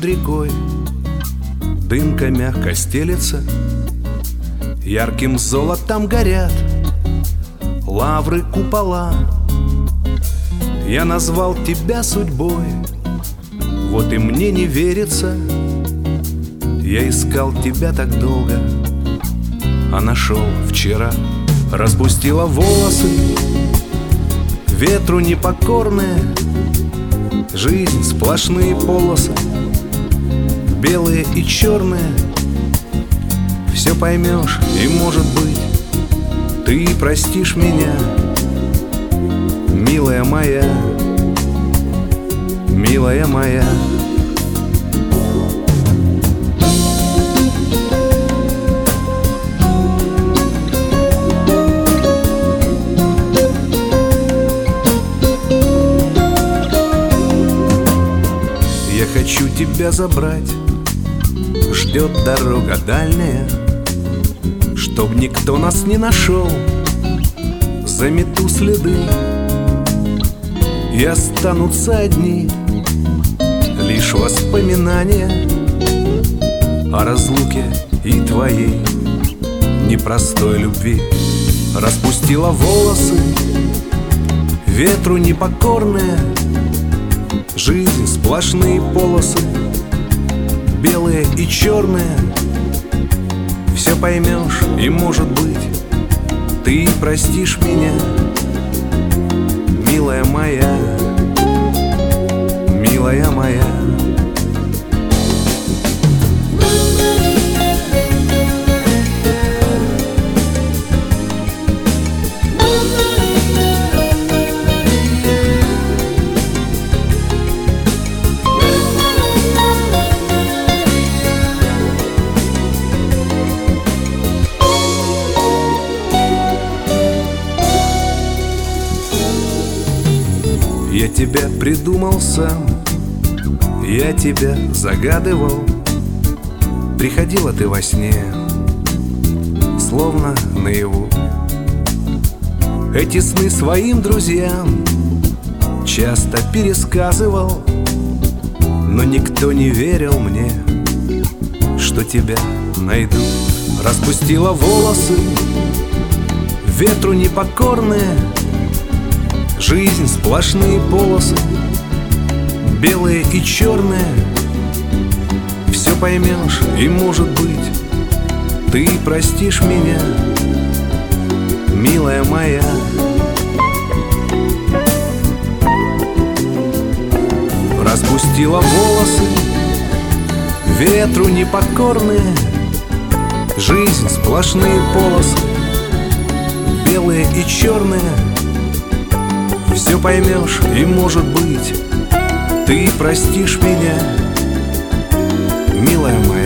над рекой дымка мягко стелется, ярким золотом горят лавры купола. Я назвал тебя судьбой, вот и мне не верится. Я искал тебя так долго, а нашел вчера. Распустила волосы, ветру непокорная, жизнь сплошные полосы, белые и черные. Все поймешь, и может быть ты простишь меня, милая моя, милая моя. Я хочу тебя забрать, ждет дорога дальняя, чтоб никто нас не нашел. Замету следы, и останутся одни лишь воспоминания о разлуке и твоей непростой любви. Распустила волосы, ветру непокорная, жизнь сплошные полосы, белые и черные. Все поймешь, и может быть ты простишь меня, милая моя, милая моя. Я тебя придумал сам, я тебя загадывал. Приходила ты во сне, словно наяву. Эти сны своим друзьям часто пересказывал, но никто не верил мне, что тебя найду. Распустила волосы, ветру непокорная, жизнь сплошные полосы, белые и черные. Все поймешь, и может быть ты простишь меня, милая моя. Распустила волосы, ветру непокорные, жизнь сплошные полосы, белые и черные. Все поймешь, и может быть ты простишь меня, милая моя.